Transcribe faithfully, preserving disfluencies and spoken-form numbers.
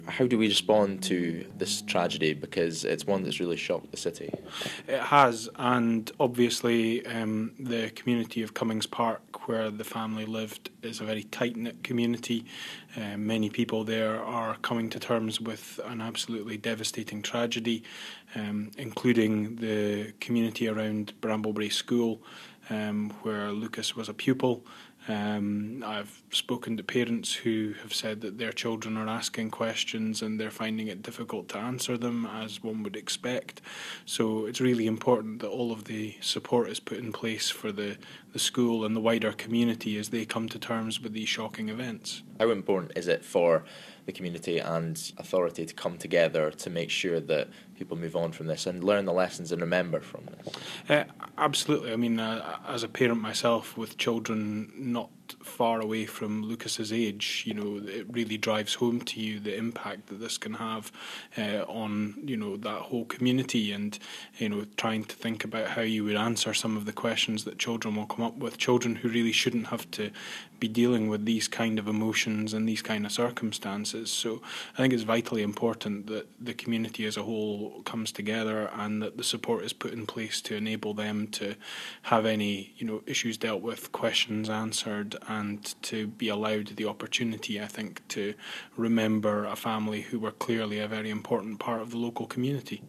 How do we respond to this tragedy? Because it's one that's really shocked the city. It has, and obviously um, the community of Cummings Park, where the family lived, is a very tight-knit community. Uh, many people there are coming to terms with an absolutely devastating tragedy, um, including the community around Bramblebury School, um, where Lucas was a pupil. Um, I've spoken to parents who have said that their children are asking questions and they're finding it difficult to answer them, as one would expect. So it's really important that all of the support is put in place for the, the school and the wider community as they come to terms with these shocking events. How important is it for the community and authority to come together to make sure that people move on from this and learn the lessons and remember from this? Uh, absolutely. I mean, uh, as a parent myself with children not far away from Lucas's age, you know, it really drives home to you the impact that this can have uh, on, you know, that whole community, and, you know, trying to think about how you would answer some of the questions that children will come up with, children who really shouldn't have to be dealing with these kind of emotions and these kind of circumstances. So I think it's vitally important that the community as a whole comes together and that the support is put in place to enable them to have any, you know, issues dealt with, questions answered, and to be allowed the opportunity, I think, to remember a family who were clearly a very important part of the local community.